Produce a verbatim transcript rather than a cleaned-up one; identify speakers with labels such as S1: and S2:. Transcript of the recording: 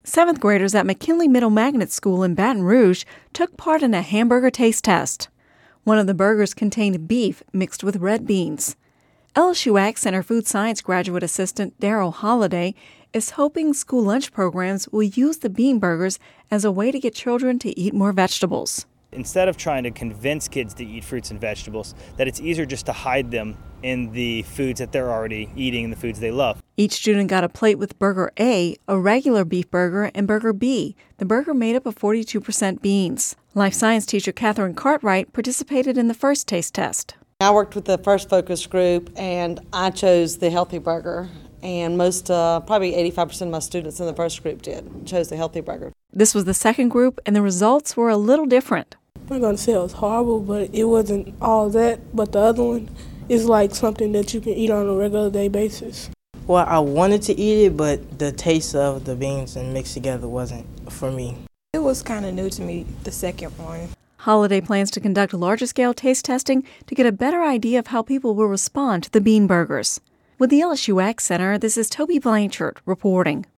S1: Seventh graders at McKinley Middle Magnet School in Baton Rouge took part in a hamburger taste test. One of the burgers contained beef mixed with red beans. L S U A C Center Food Science graduate assistant Daryl Holliday is hoping school lunch programs will use the bean burgers as a way to get children to eat more vegetables.
S2: Instead of trying to convince kids to eat fruits and vegetables, that it's easier just to hide them in the foods that they're already eating and the foods they love.
S1: Each student got a plate with Burger A, a regular beef burger, and Burger B, the burger made up of forty-two percent beans. Life science teacher Catherine Cartwright participated in the first taste test.
S3: I worked with the first focus group, and I chose the healthy burger. And most, uh, probably eighty-five percent of my students in the first group did, chose the healthy burger.
S1: This was the second group, and the results were a little different.
S4: I'm not going to say it was horrible, but it wasn't all that. But the other one is like something that you can eat on a regular day basis.
S5: Well, I wanted to eat it, but the taste of the beans and mixed together wasn't for me.
S6: It was kind of new to me, the second one.
S1: Holliday plans to conduct larger-scale taste testing to get a better idea of how people will respond to the bean burgers. With the L S U A C Center, this is Toby Blanchard reporting.